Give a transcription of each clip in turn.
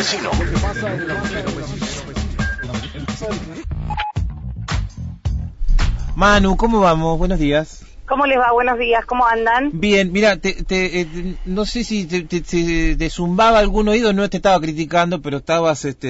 vecino. Manu, ¿cómo vamos? Buenos días. ¿Cómo les va? Buenos días, ¿cómo andan? Bien, mira, no sé si te zumbaba algún oído, no te estaba criticando, pero estabas en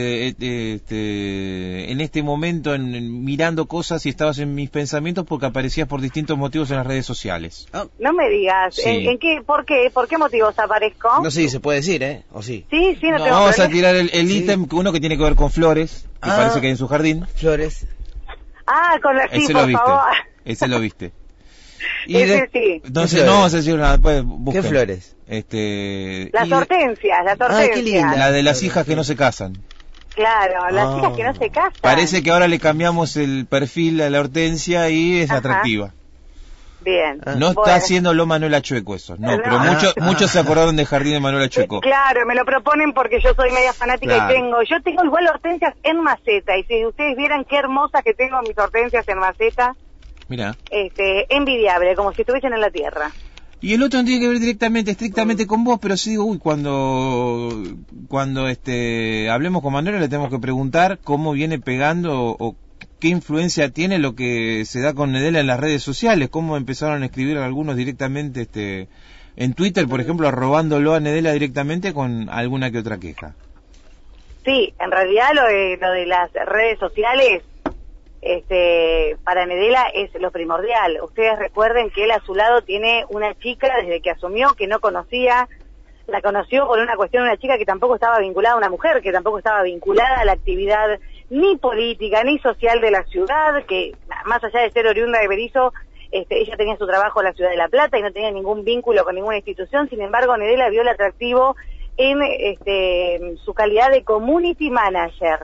este momento mirando cosas y estabas en mis pensamientos porque aparecías por distintos motivos en las redes sociales. No me digas, Sí. ¿en qué, por qué motivos aparezco? No sé si se puede decir, ¿o sí? Sí, no tengo Vamos a problema. tirar el ítem, uno que tiene que ver con flores, que parece que hay en su jardín. Flores. Ah, con la sí, Ese por lo viste. favor. Ese lo viste. Ese sí. Entonces no vamos a decir nada, después busquen. ¿Qué flores? Las hortensias. qué linda. La de las hijas que no se casan. Claro, las chicas que no se casan. Parece que ahora le cambiamos el perfil a la hortensia y es Ajá. atractiva. Bien. No Bueno. está haciéndolo Manuela Chueco eso, no, pero muchos se acordaron del jardín de Manuela Chueco. Claro, me lo proponen porque yo soy media fanática Claro. y yo tengo igual hortensias en maceta, y si ustedes vieran qué hermosas que tengo mis hortensias en maceta, Mira. envidiable, como si estuviesen en la tierra. Y el otro no tiene que ver estrictamente con vos, pero sí digo, cuando hablemos con Manuela le tenemos que preguntar cómo viene pegando o qué influencia tiene lo que se da con Nedela en las redes sociales, cómo empezaron a escribir algunos directamente en Twitter, por ejemplo, arrobándolo a Nedela directamente con alguna que otra queja. Sí, en realidad lo de las redes sociales para Nedela es lo primordial. Ustedes recuerden que él a su lado tiene una chica desde que asumió que no conocía, la conoció por una cuestión, una chica que tampoco estaba vinculada, una mujer que tampoco estaba vinculada a la actividad ni política ni social de la ciudad, que más allá de ser oriunda de Berisso, ella tenía su trabajo en la ciudad de La Plata y no tenía ningún vínculo con ninguna institución. Sin embargo, Nedela vio el atractivo en su calidad de community manager.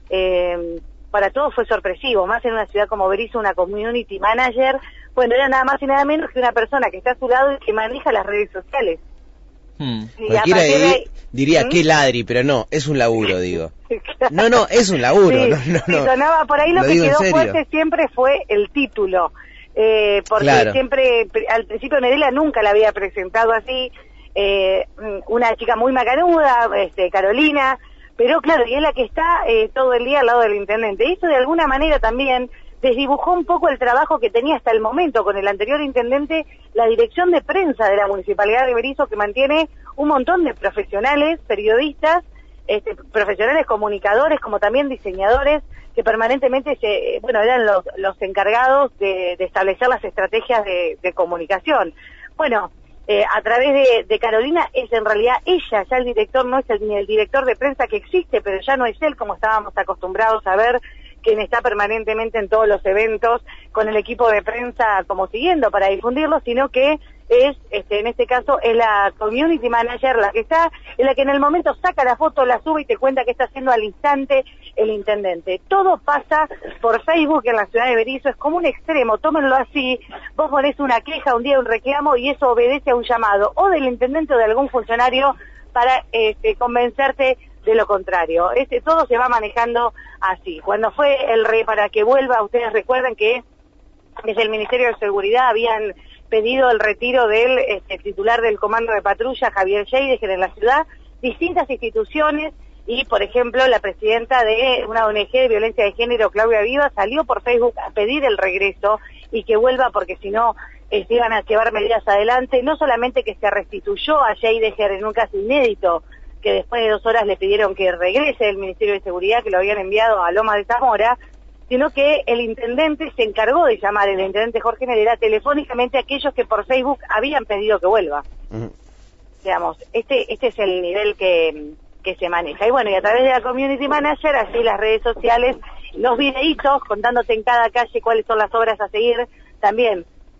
Para todos fue sorpresivo, más en una ciudad como Berisso, una community manager, bueno, era nada más y nada menos que una persona que está a su lado y que maneja las redes sociales. Y Cualquiera diría ¿Mm? qué ladri, pero no, es un laburo, digo. Claro. No, es un laburo. Sí, no. sí, sonaba por ahí, lo que digo en quedó serio. fuerte siempre fue el título, porque Claro. siempre, al principio Nedela nunca la había presentado así, una chica muy macanuda, Carolina, pero claro, y es la que está todo el día al lado del intendente. Y esto de alguna manera también desdibujó un poco el trabajo que tenía hasta el momento con el anterior intendente, la dirección de prensa de la Municipalidad de Berisso, que mantiene un montón de profesionales, periodistas, profesionales comunicadores, como también diseñadores, que permanentemente eran los encargados de establecer las estrategias de comunicación. Bueno, a través de Carolina es en realidad ella, ya el director no es ni el director de prensa que existe, pero ya no es él como estábamos acostumbrados a ver, quien está permanentemente en todos los eventos con el equipo de prensa como siguiendo para difundirlo, sino que es, en este caso, es la community manager la que está, es la que en el momento saca la foto, la sube y te cuenta qué está haciendo al instante el intendente. Todo pasa por Facebook en la ciudad de Berisso, es como un extremo, tómenlo así, vos ponés una queja, un día un reclamo y eso obedece a un llamado o del intendente o de algún funcionario para convencerte de lo contrario. Todo se va manejando así. Cuando fue para que vuelva, ustedes recuerdan que desde el Ministerio de Seguridad habían pedido el retiro del titular del comando de patrulla, Javier Scheidegger, en la ciudad, distintas instituciones y, por ejemplo, la presidenta de una ONG de violencia de género, Claudia Viva, salió por Facebook a pedir el regreso y que vuelva porque si no iban a llevar medidas adelante, no solamente que se restituyó a Scheidegger en un caso inédito, que después de 2 horas le pidieron que regrese del Ministerio de Seguridad, que lo habían enviado a Lomas de Zamora, sino que el intendente se encargó de llamar, el intendente Jorge Nedela, telefónicamente a aquellos que por Facebook habían pedido que vuelva. Digamos, este es el nivel que se maneja. Y bueno, y a través de la community manager, así las redes sociales, los videitos contándote en cada calle cuáles son las obras a seguir, también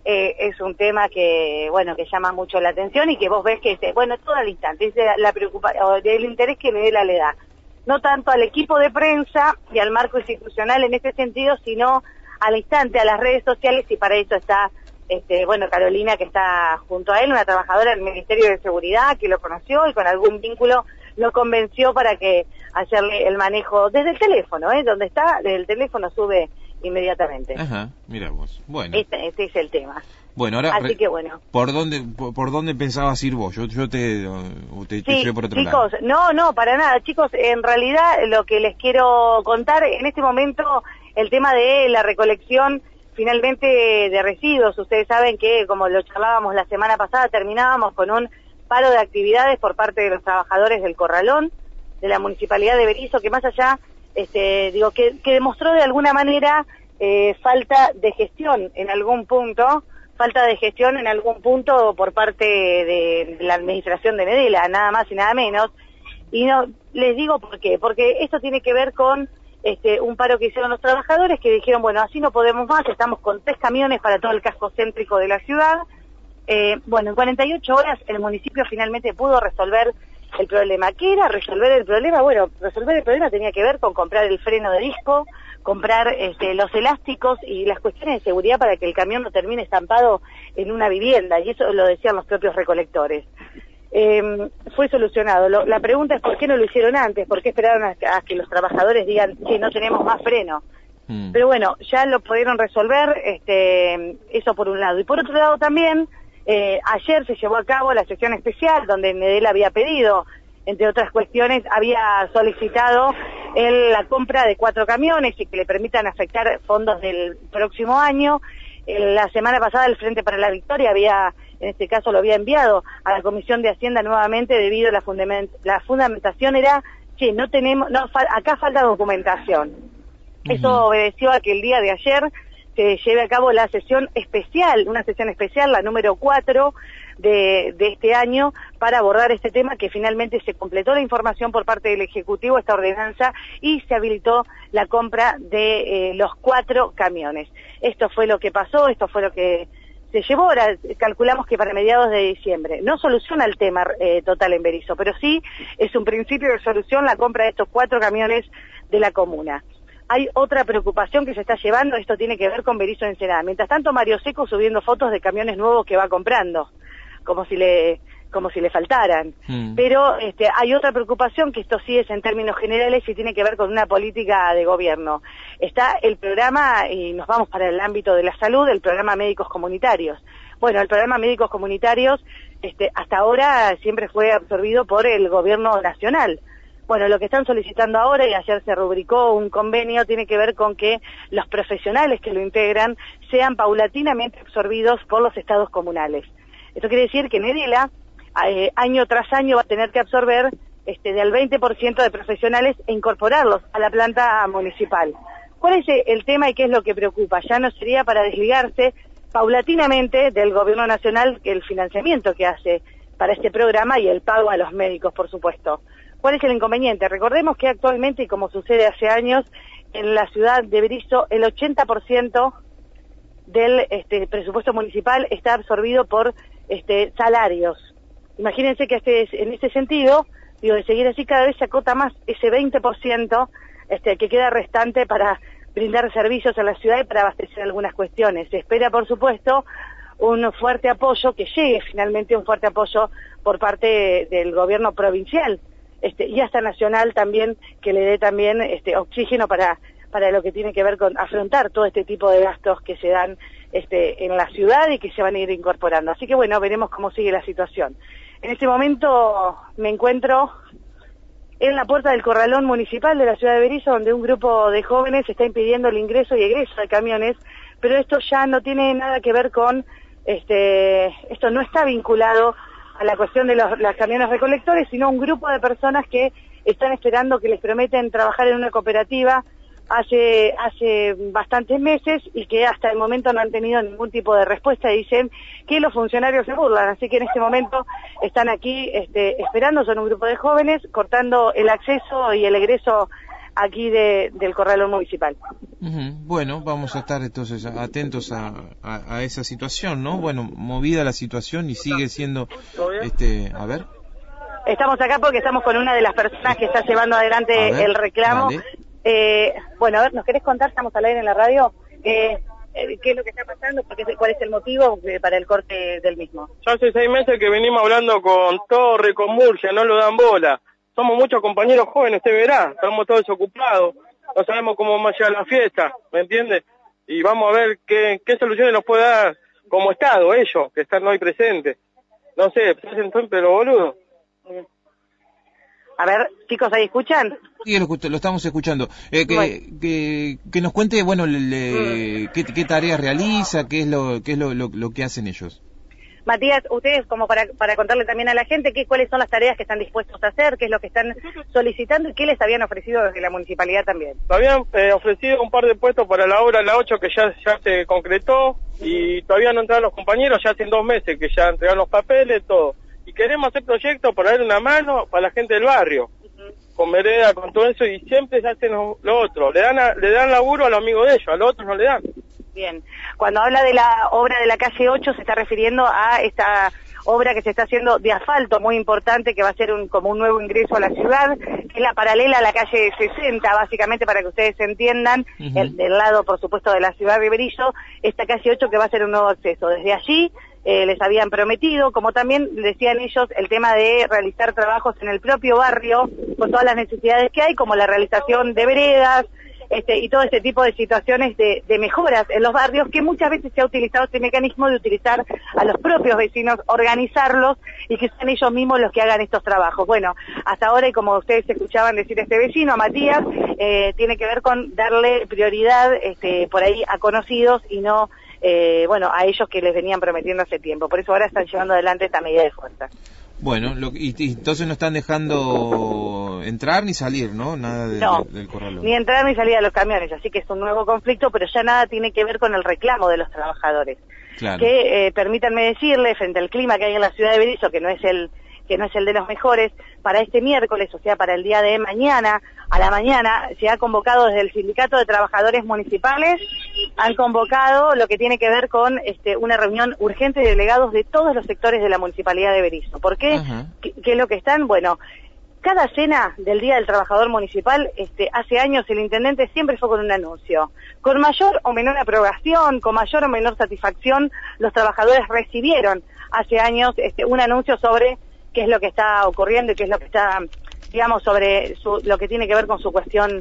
es un tema que llama mucho la atención y que vos ves que todo al instante, es la preocupación, el interés que Nedela le da, no tanto al equipo de prensa y al marco institucional en este sentido, sino al instante, a las redes sociales, y para eso está, Carolina, que está junto a él, una trabajadora del Ministerio de Seguridad, que lo conoció y con algún vínculo lo convenció para que hacerle el manejo desde el teléfono, donde está, desde el teléfono sube inmediatamente. Ajá, mira vos. Bueno. Este es el tema. Bueno, ahora, así que bueno. ¿Por dónde pensabas ir vos? Yo te llevo por otro chicos, lado. No, para nada. Chicos, en realidad lo que les quiero contar, en este momento, el tema de la recolección finalmente de residuos. Ustedes saben que, como lo charlábamos la semana pasada, terminábamos con un paro de actividades por parte de los trabajadores del Corralón, de la Municipalidad de Berisso, que más allá, que demostró de alguna manera falta de gestión en algún punto, por parte de la administración de Medela, nada más y nada menos. Y no les digo por qué, porque esto tiene que ver con un paro que hicieron los trabajadores, que dijeron, bueno, así no podemos más, estamos con 3 camiones para todo el casco céntrico de la ciudad. En 48 horas el municipio finalmente pudo resolver el problema. ¿Qué era resolver el problema? Bueno, resolver el problema tenía que ver con comprar el freno de disco, comprar los elásticos y las cuestiones de seguridad para que el camión no termine estampado en una vivienda, y eso lo decían los propios recolectores. Fue solucionado. La pregunta es ¿por qué no lo hicieron antes? ¿Por qué esperaron a que los trabajadores digan que no tenemos más freno? Pero bueno, ya lo pudieron resolver, eso por un lado. Y por otro lado también, ayer se llevó a cabo la sesión especial donde Medela había pedido, entre otras cuestiones, había solicitado la compra de 4 camiones y que le permitan afectar fondos del próximo año. La semana pasada el Frente para la Victoria en este caso lo había enviado a la Comisión de Hacienda nuevamente debido a la fundamentación era, acá falta documentación. Eso obedeció a que el día de ayer se lleve a cabo la sesión especial, una sesión especial, la número 4 de este año, para abordar este tema, que finalmente se completó la información por parte del Ejecutivo, esta ordenanza, y se habilitó la compra de los 4 camiones. Esto fue lo que pasó, esto fue lo que se llevó. Ahora calculamos que para mediados de diciembre. No soluciona el tema total en Berisso, pero sí es un principio de solución la compra de estos 4 camiones de la comuna. Hay otra preocupación que se está llevando, esto tiene que ver con Berisso Ensenada. Mientras tanto, Mario Seco subiendo fotos de camiones nuevos que va comprando, como si le faltaran. Pero hay otra preocupación, que esto sí es en términos generales y tiene que ver con una política de gobierno. Está el programa, y nos vamos para el ámbito de la salud, el programa Médicos Comunitarios. Bueno, el programa Médicos Comunitarios hasta ahora siempre fue absorbido por el gobierno nacional. Bueno, lo que están solicitando ahora, y ayer se rubricó un convenio, tiene que ver con que los profesionales que lo integran sean paulatinamente absorbidos por los estados comunales. Esto quiere decir que Medela, año tras año, va a tener que absorber del 20% de profesionales e incorporarlos a la planta municipal. ¿Cuál es el tema y qué es lo que preocupa? Ya no sería para desligarse paulatinamente del gobierno nacional el financiamiento que hace para este programa y el pago a los médicos, por supuesto. ¿Cuál es el inconveniente? Recordemos que actualmente, y como sucede hace años, en la ciudad de Berisso, el 80% del presupuesto municipal está absorbido por salarios. Imagínense que en este sentido, de seguir así, cada vez se acota más ese 20% que queda restante para brindar servicios a la ciudad y para abastecer algunas cuestiones. Se espera, por supuesto, un fuerte apoyo, que llegue finalmente un fuerte apoyo por parte del gobierno provincial, y hasta nacional también, que le dé también oxígeno para lo que tiene que ver con afrontar todo este tipo de gastos que se dan en la ciudad y que se van a ir incorporando. Así que bueno, veremos cómo sigue la situación. En este momento me encuentro en la puerta del Corralón Municipal de la ciudad de Berisso, donde un grupo de jóvenes está impidiendo el ingreso y egreso de camiones, pero esto ya no tiene nada que ver con, esto no está vinculado a la cuestión de los camiones recolectores, sino un grupo de personas que están esperando, que les prometen trabajar en una cooperativa hace bastantes meses y que hasta el momento no han tenido ningún tipo de respuesta, y dicen que los funcionarios se burlan. Así que en este momento están aquí esperando, son un grupo de jóvenes cortando el acceso y el egreso aquí del Corralón Municipal. Bueno, vamos a estar entonces atentos a esa situación, ¿no? Bueno, movida la situación y sigue siendo, a ver. Estamos acá porque estamos con una de las personas que está llevando adelante el reclamo. Bueno, a ver, ¿nos querés contar? Estamos al aire en la radio. ¿Qué es lo que está pasando? ¿Cuál es el motivo para el corte del mismo? Ya hace 6 meses que venimos hablando con Torre, con Murcia, no lo dan bola. Somos muchos compañeros jóvenes, usted verá, estamos todos ocupados, no sabemos cómo vamos a llegar a la fiesta, ¿me entiende? y vamos a ver qué soluciones nos puede dar como Estado, ellos, que están hoy presentes. No sé, se hacen pero boludo. A ver, chicos, ¿ahí escuchan? Sí, lo estamos escuchando. Que nos cuente, bueno, qué tareas realiza, qué es lo que hacen ellos. Matías, ustedes, como para contarle también a la gente, cuáles son las tareas que están dispuestos a hacer, qué es lo que están solicitando y qué les habían ofrecido desde la municipalidad también. Nos habían ofrecido un par de puestos para la obra La 8 que ya se concretó y todavía no entraron los compañeros, ya hacen 2 meses que ya entregaron los papeles, todo. Y queremos hacer proyectos para dar una mano para la gente del barrio, con vereda, con todo eso, y siempre se hacen lo otro. Le dan laburo a los amigos de ellos, a los otros no le dan. Bien, cuando habla de la obra de la calle 8 se está refiriendo a esta obra que se está haciendo de asfalto muy importante, que va a ser como un nuevo ingreso a la ciudad, que es la paralela a la calle 60, básicamente para que ustedes entiendan, del lado, por supuesto, de la ciudad de Berisso, esta calle 8 que va a ser un nuevo acceso. Desde allí les habían prometido, como también decían ellos, el tema de realizar trabajos en el propio barrio, con todas las necesidades que hay, como la realización de veredas, y todo ese tipo de situaciones de mejoras en los barrios, que muchas veces se ha utilizado este mecanismo de utilizar a los propios vecinos, organizarlos y que sean ellos mismos los que hagan estos trabajos. Bueno, hasta ahora, y como ustedes escuchaban decir este vecino, a Matías, tiene que ver con darle prioridad por ahí a conocidos y no, a ellos que les venían prometiendo hace tiempo. Por eso ahora están llevando adelante esta medida de fuerza. Bueno, y entonces no están dejando entrar ni salir, ¿no? Nada del corralón. Ni entrar ni salir a los camiones, así que es un nuevo conflicto, pero ya nada tiene que ver con el reclamo de los trabajadores. Claro. Que, permítanme decirle, frente al clima que hay en la ciudad de Berisso, que no es el de los mejores, para este miércoles, o sea, para el día de mañana, a la mañana, se ha convocado desde el Sindicato de Trabajadores Municipales, han convocado lo que tiene que ver con una reunión urgente de delegados de todos los sectores de la Municipalidad de Berisso. ¿Por qué? ¿Qué es lo que están? Bueno, cada cena del Día del Trabajador Municipal, hace años el intendente siempre fue con un anuncio. Con mayor o menor aprobación, con mayor o menor satisfacción, los trabajadores recibieron hace años un anuncio sobre qué es lo que está ocurriendo y qué es lo que está, digamos, sobre lo que tiene que ver con su cuestión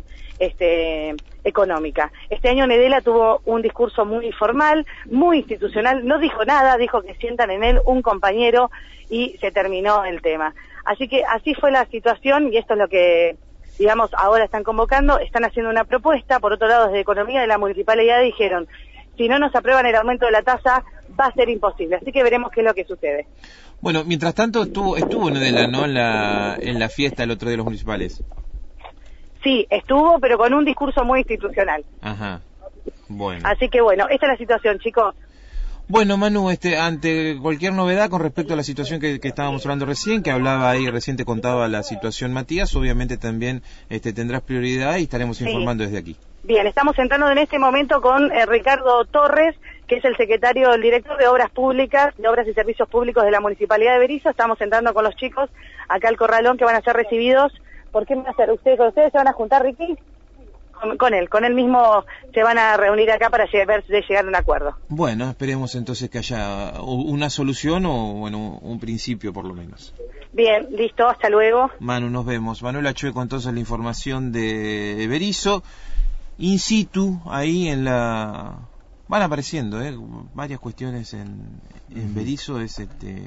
económica. Este año Nedela tuvo un discurso muy formal, muy institucional, no dijo nada, dijo que sientan en él un compañero y se terminó el tema. Así que así fue la situación y esto es lo que, digamos, ahora están convocando, están haciendo una propuesta. Por otro lado, desde Economía de la Municipalidad dijeron, si no nos aprueban el aumento de la tasa, va a ser imposible. Así que veremos qué es lo que sucede. Bueno, mientras tanto estuvo Nedela, ¿no? En la fiesta el otro de los municipales. Sí, estuvo, pero con un discurso muy institucional. Ajá, bueno. Así que bueno, esta es la situación, chicos. Bueno, Manu, ante cualquier novedad con respecto a la situación que estábamos hablando recién, que hablaba ahí, recién te contaba la situación Matías, obviamente también tendrás prioridad y estaremos informando desde aquí. Bien, estamos entrando en este momento con Ricardo Torres, que es el director de Obras Públicas, de Obras y Servicios Públicos de la Municipalidad de Berisso. Estamos entrando con los chicos acá al corralón que van a ser recibidos. ¿Por qué van a hacer? ¿Con ustedes se van a juntar, Ricky? Con él mismo se van a reunir acá para ver de llegar a un acuerdo. Bueno, esperemos entonces que haya una solución o, bueno, un principio por lo menos. Bien, listo, hasta luego. Manu, nos vemos. Manuel Achue con entonces la información de Berisso. In situ, ahí van apareciendo varias cuestiones en Berisso. Es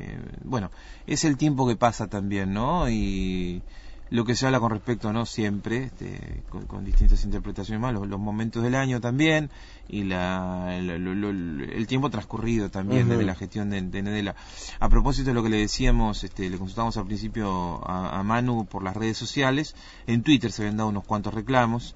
es el tiempo que pasa también, ¿no? Y lo que se habla con respecto, no siempre, con distintas interpretaciones más, los momentos del año también, y el tiempo transcurrido también desde la gestión de Nedela. A propósito de lo que le decíamos, le consultamos al principio a Manu por las redes sociales, en Twitter se habían dado unos cuantos reclamos,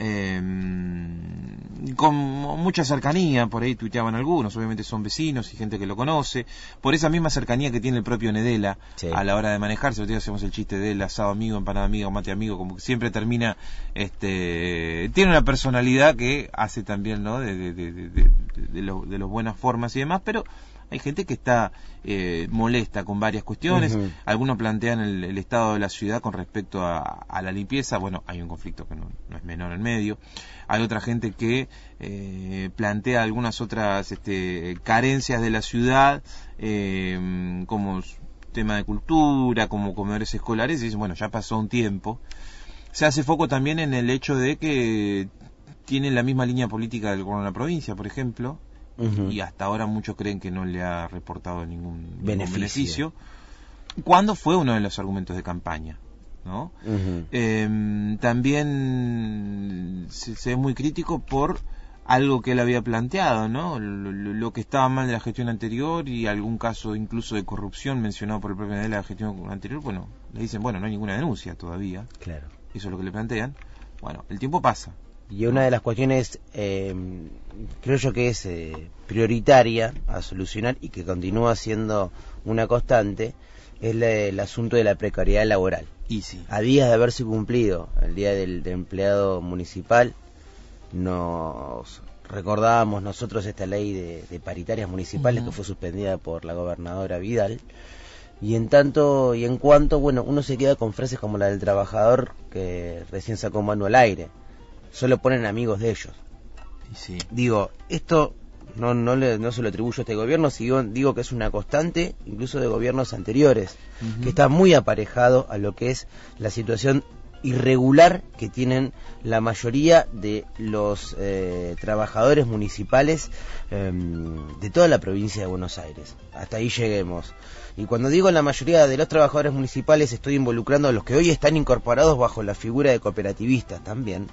con mucha cercanía, por ahí tuiteaban algunos, obviamente son vecinos y gente que lo conoce, por esa misma cercanía que tiene el propio Nedela a la hora de manejarse. Hoy hacemos el chiste del asado amigo, empanada amiga o mate amigo, como que siempre termina, tiene una personalidad que hace también, ¿no? de las buenas formas y demás, pero hay gente que está molesta con varias cuestiones. Algunos plantean el estado de la ciudad con respecto a la limpieza. Bueno, hay un conflicto que no es menor en medio. Hay otra gente que plantea algunas otras carencias de la ciudad, como tema de cultura, como comedores escolares, y dicen, bueno, ya pasó un tiempo. Se hace foco también en el hecho de que tiene la misma línea política del gobierno de la provincia, por ejemplo, Ujú. y hasta ahora muchos creen que no le ha reportado ningún Beneficio. cuando fue uno de los argumentos de campaña, ¿no? Ujú. También se es muy crítico por algo que él había planteado, ¿no? Lo que estaba mal de la gestión anterior y algún caso incluso de corrupción mencionado por el propio de la gestión anterior. Bueno, le dicen, bueno, no hay ninguna denuncia todavía, Claro. eso es lo que le plantean. Bueno, el tiempo pasa. Y una de las cuestiones, creo yo que es prioritaria a solucionar y que continúa siendo una constante, es el asunto de la precariedad laboral. Y sí. A días de haberse cumplido el Día del Empleado Municipal, nos recordábamos nosotros esta ley de paritarias municipales que fue suspendida por la gobernadora Vidal, y en tanto y en cuanto, bueno, uno se queda con frases como la del trabajador que recién sacó mano al aire, solo ponen amigos de ellos. Y sí. Digo, esto no se lo atribuyo a este gobierno, digo que es una constante, incluso de gobiernos anteriores, que está muy aparejado a lo que es la situación irregular que tienen la mayoría de los trabajadores municipales de toda la provincia de Buenos Aires. Hasta ahí lleguemos. Y cuando digo la mayoría de los trabajadores municipales, estoy involucrando a los que hoy están incorporados bajo la figura de cooperativistas también,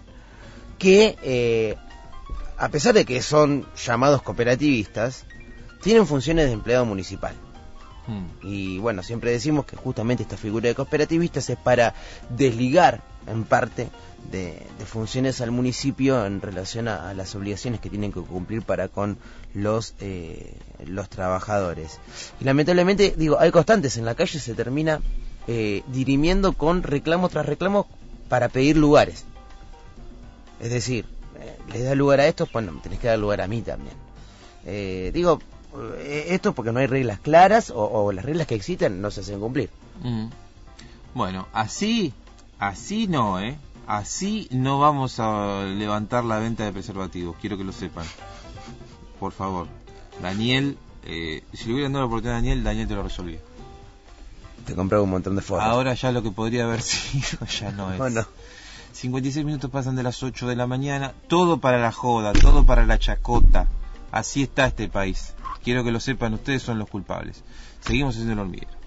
que a pesar de que son llamados cooperativistas, tienen funciones de empleado municipal. Y bueno, siempre decimos que justamente esta figura de cooperativistas es para desligar en parte de funciones al municipio en relación a las obligaciones que tienen que cumplir para con los trabajadores. Y lamentablemente, digo, hay constantes, en la calle se termina dirimiendo con reclamo tras reclamo para pedir lugares. Es decir, les da lugar a estos, bueno, me tenés que dar lugar a mí también. Digo, esto porque no hay reglas claras o las reglas que existen no se hacen cumplir. Bueno, así no, así no vamos a levantar la venta de preservativos, quiero que lo sepan, por favor. Daniel, si le hubieran dado la oportunidad a Daniel te lo resolvía. Te compraba un montón de fotos. Ahora ya lo que podría haber sido ya no es. Bueno. 56 minutos pasan de las 8 de la mañana, todo para la joda, todo para la chacota. Así está este país. Quiero que lo sepan, ustedes son los culpables. Seguimos haciendo el hormiguero.